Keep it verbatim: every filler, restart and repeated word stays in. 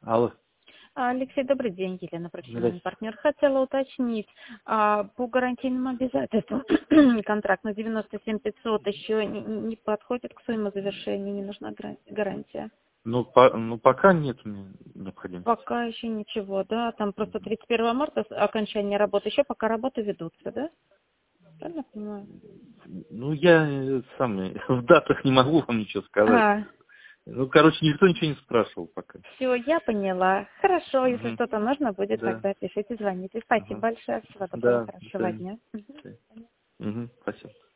Алло. Алексей, добрый день, Елена, профессиональный Здравствуйте. партнер. Хотела уточнить, а, по гарантийным обязательствам контракт на девяносто семь пятьсот еще не, не подходит к своему завершению, не нужна гран- гарантия? Ну, по, ну, пока нет у меня необходимости. Пока еще ничего, да? Там просто тридцать первого марта с- окончание работы, еще пока работы ведутся, да? Правильно понимаю? Ну, я э, сам э, в датах не могу вам ничего сказать. А, Ну, короче, никто ничего не спрашивал пока. все, я поняла. Хорошо, если Угу. что-то нужно будет, Да. тогда пишите, звоните. Спасибо Угу. большое, всего доброго, Да, до хорошего свидания. дня. Мгм. Угу. Спасибо.